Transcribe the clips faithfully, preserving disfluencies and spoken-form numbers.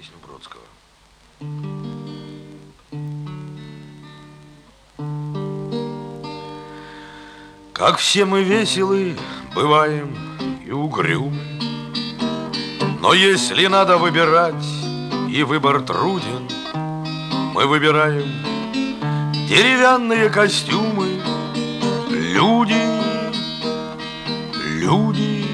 песню Бродского. Как все мы веселы бываем и угрюмы, но если надо выбирать, и выбор труден, мы выбираем деревянные костюмы. Люди, люди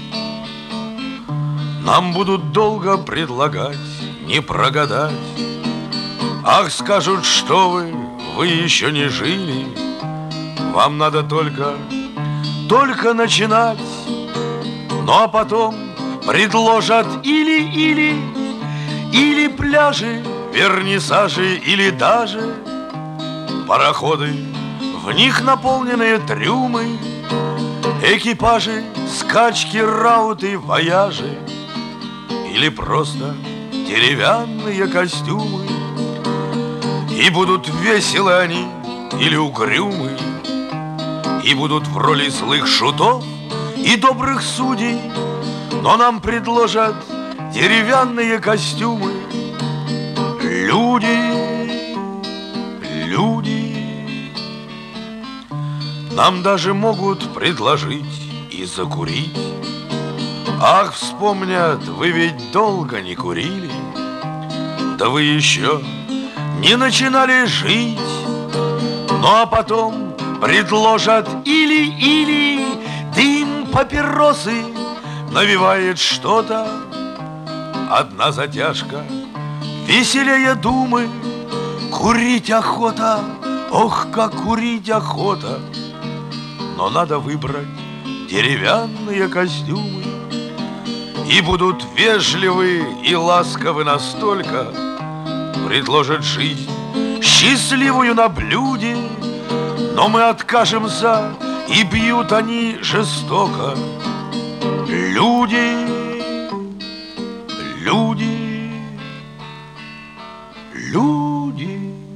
нам будут долго предлагать, не прогадать. Ах, скажут, что вы, вы еще не жили, вам надо только, только начинать. Ну а потом предложат или-или, или пляжи, вернисажи, или даже пароходы, в них наполненные трюмы, экипажи, скачки, рауты, вояжи, или просто деревянные костюмы. И будут веселы они или угрюмы, и будут в роли злых шутов и добрых судей, но нам предложат деревянные костюмы. Люди, люди нам даже могут предложить и закурить. Ах, вспомнят, вы ведь долго не курили, да вы еще не начинали жить. Ну а потом предложат или-или, дым папиросы навевает что-то. Одна затяжка веселее думы, курить охота, ох, как курить охота. Но надо выбрать деревянные костюмы, и будут вежливы и ласковы настолько, предложат жизнь счастливую на блюде, но мы откажемся, и бьют они жестоко. Люди, люди, люди.